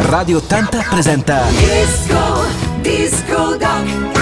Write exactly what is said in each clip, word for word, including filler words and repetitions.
Radio ottanta presenta Disco, Disco Doc.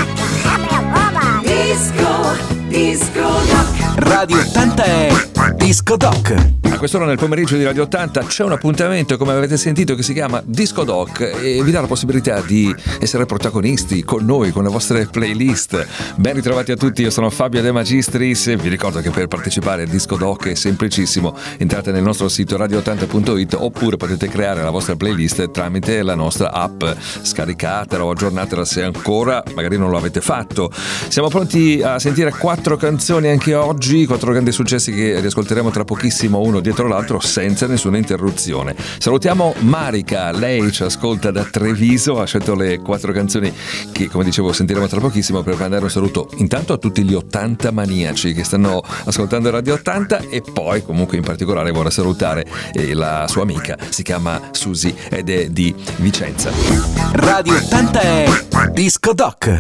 Disco, Disco Doc. Radio ottanta è Disco Doc. A quest'ora nel pomeriggio di Radio ottanta c'è un appuntamento, come avete sentito, che si chiama Disco Doc e vi dà la possibilità di essere protagonisti con noi, con le vostre playlist. Ben ritrovati a tutti, io sono Fabio De Magistris e vi ricordo che per partecipare a Disco Doc è semplicissimo. Entrate nel nostro sito radio ottanta punto it oppure potete creare la vostra playlist tramite la nostra app. Scaricatela o aggiornatela se ancora magari non lo avete fatto. Siamo pronti a sentire quattro canzoni anche oggi, quattro grandi successi che riascolteremo tra pochissimo, uno dietro l'altro senza nessuna interruzione. Salutiamo Marica, lei ci ascolta da Treviso, ha scelto le quattro canzoni che, come dicevo, sentiremo tra pochissimo, per mandare un saluto intanto a tutti gli ottanta maniaci che stanno ascoltando Radio ottanta e poi comunque in particolare vorrei salutare eh, la sua amica, si chiama Susi ed è di Vicenza. Radio ottanta è Disco Doc.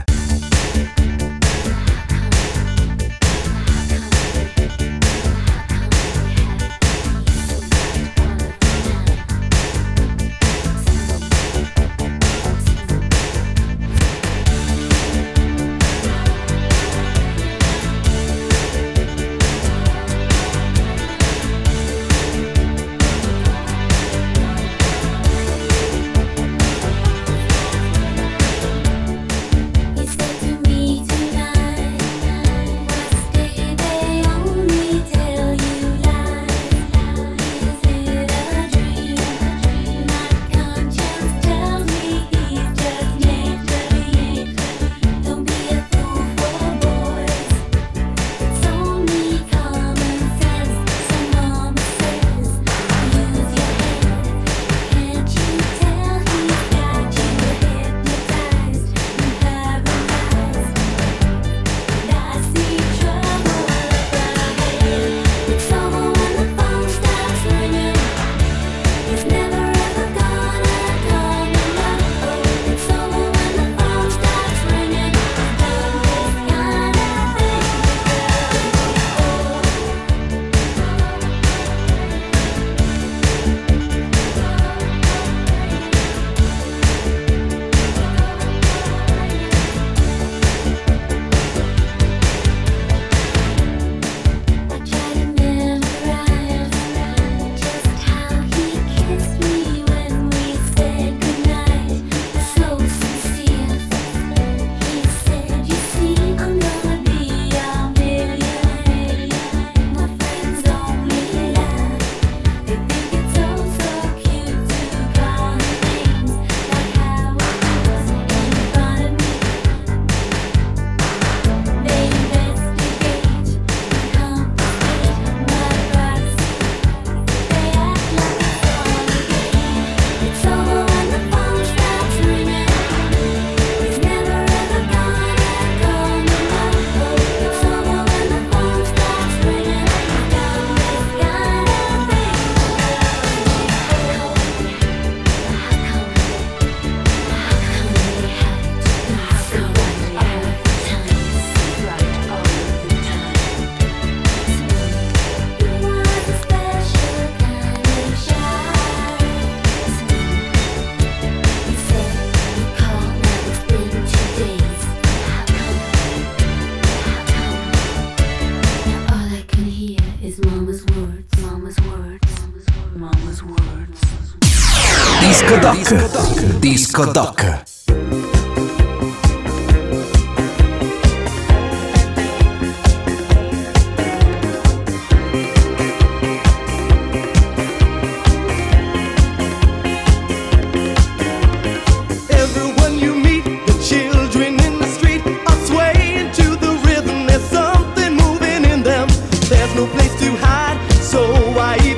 Disco Doc. Disco Doc.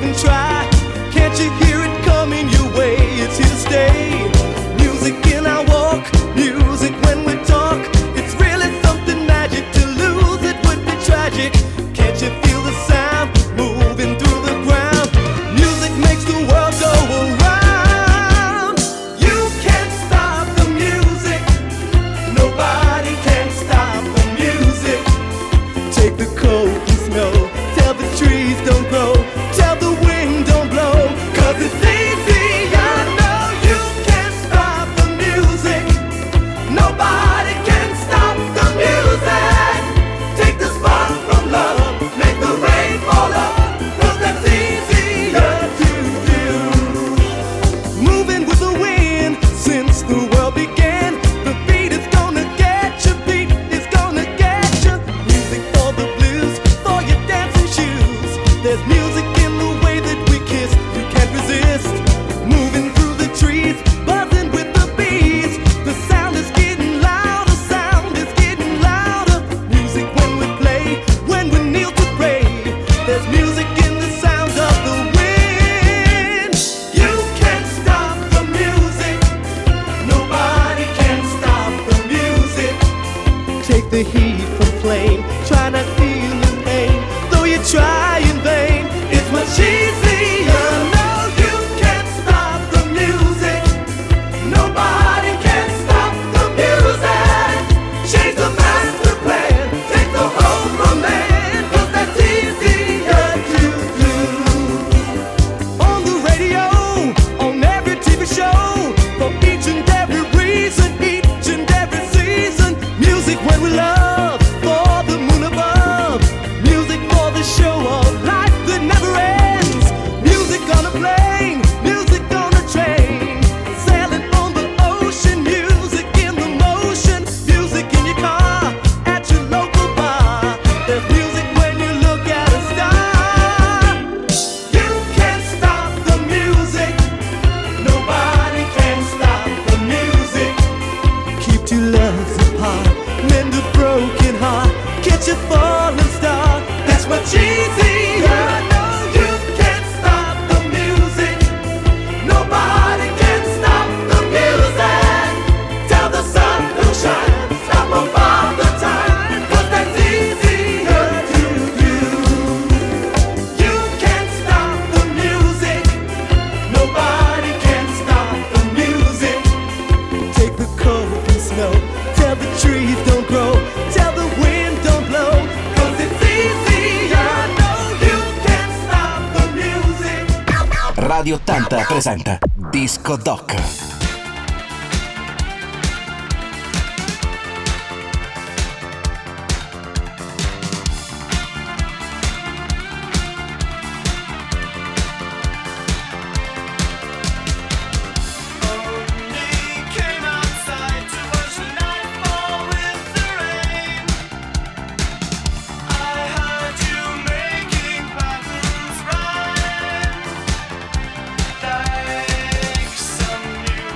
Can't you hear it coming your way? It's here to stay. Music in our the heat from flame. Try not feel the pain, though you try in vain. It's much easier. No, you can't stop the music. Nobody can stop the music. Change the master plan. Take the whole from man, 'cause that's easier to do. On the radio, on every T V show, for each and every reason, each and every season. Music when we love, for the moon above. Music for the show of life that never ends. Music on a plane, music on a train. Sailing on the ocean, music in the motion. Music in your car, at your local bar. There's music when you look at a star. You can't stop the music. Nobody can stop the music. Keep two loves apart, mend a broken heart, catch a falling star. That's much easier. No, you can't stop the music. Nobody can stop the music. Tell the sun to shine, stop them all the time, 'cause that's easier to do. You can't stop the music. Nobody can stop the music. Take the cold and snow, tell the trees don't grow, tell the wind don't blow, 'cause it's easier. No, you can't stop the music. Radio ottanta presenta Disco Doc. Came outside to watch the night fall with the rain. I heard you making patterns rhyme, like some new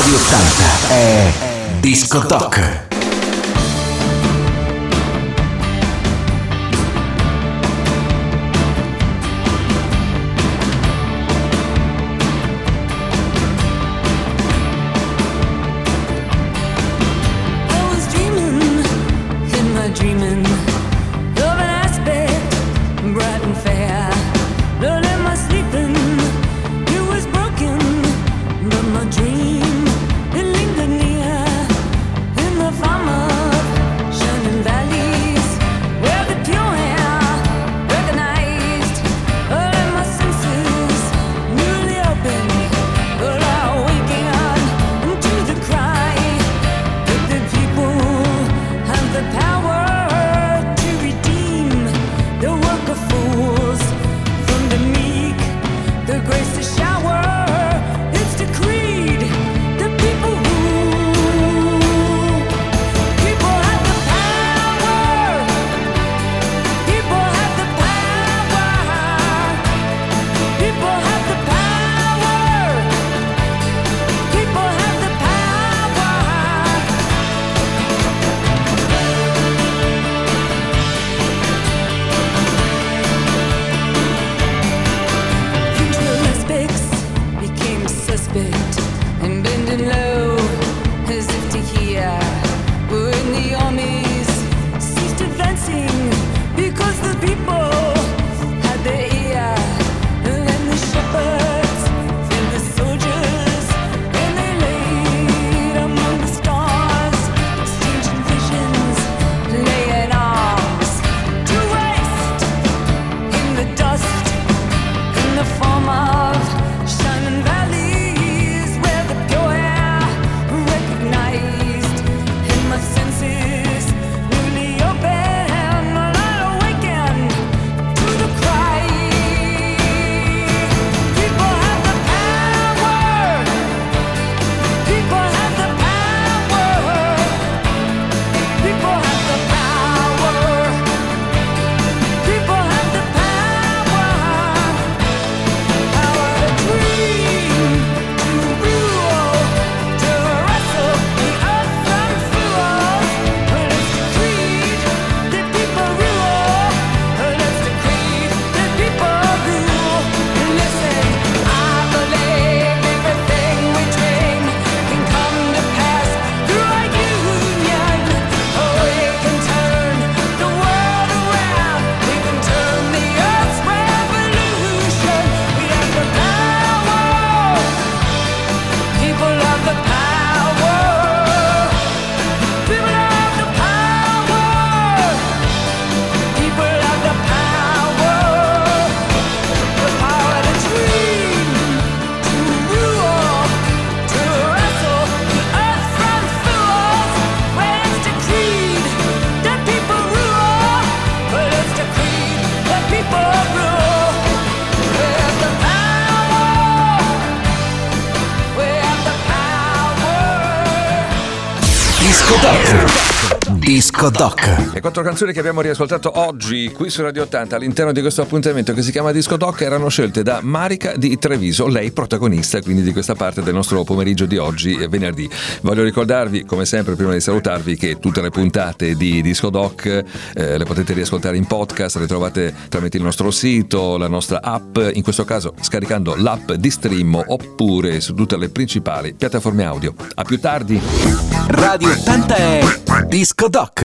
Radio ottanta è Disco Doc. Disco Doc. Disco Doc. Le quattro canzoni che abbiamo riascoltato oggi qui su Radio ottanta all'interno di questo appuntamento che si chiama Disco Doc erano scelte da Marica di Treviso, lei protagonista quindi di questa parte del nostro pomeriggio di oggi, venerdì. Voglio ricordarvi, come sempre prima di salutarvi, che tutte le puntate di Disco Doc eh, le potete riascoltare in podcast, le trovate tramite il nostro sito, la nostra app, in questo caso scaricando l'app di Stream oppure su tutte le principali piattaforme audio. A più tardi. Radio ottanta è Disco Doc.